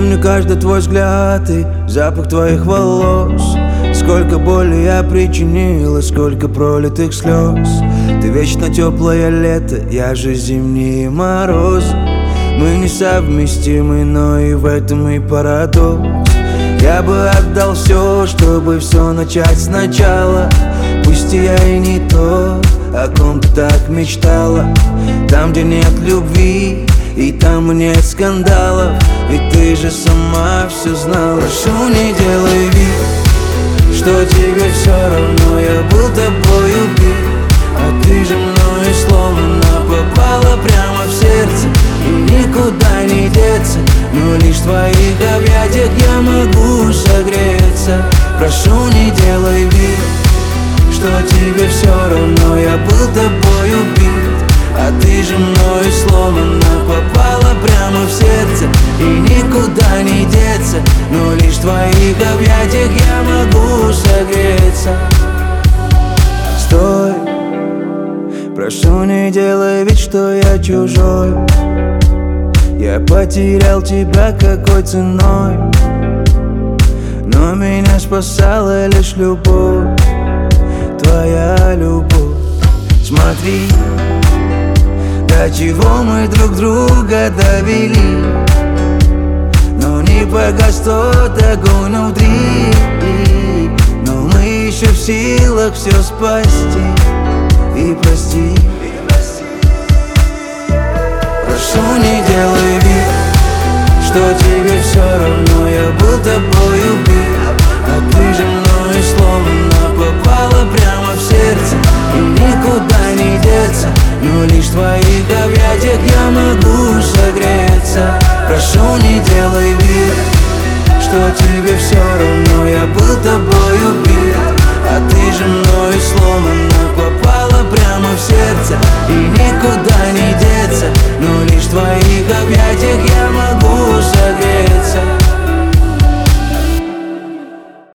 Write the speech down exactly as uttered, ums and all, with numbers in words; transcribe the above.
Помню каждый твой взгляд и запах твоих волос. Сколько боли я причинил и сколько пролитых слез. Ты вечно теплое лето, я же зимние морозы. Мы несовместимы, но и в этом и парадокс. Я бы отдал все, чтобы все начать сначала. Пусть я и не то, о ком ты так мечтала. Там, где нет любви, и там нет скандалов. Ведь ты же сама все знала. Прошу, не делай вид, что тебе все равно. Я был тобой убит, а ты же мною сломана. Попала прямо в сердце, и никуда не деться. Но лишь в твоих объятиях я могу согреться. Прошу, не делай вид, что тебе все равно. Я был тобой убит, а ты же мною сломана. Попала прямо в сердце, и никуда не деться. Но лишь в твоих объятиях я могу согреться. Стой, прошу, не делай вид, что я чужой. Я потерял тебя какой ценой, но меня спасала лишь любовь, твоя любовь. Смотри, до чего мы друг друга довели, но не погас тот огонь внутри. Но мы еще в силах все спасти и прости. Прошу, не делай вид, что тебе все равно. Я был тобой убит, а ты же мною сломана. Попала прямо в сердце, и никуда не деться. Но лишь в твоих объятиях я могу согреться. Прошу, не делай вид, что тебе все равно. Я был тобой убит, а ты же мною сломана. Попала прямо в сердце, и никуда не деться. Но лишь в твоих объятиях я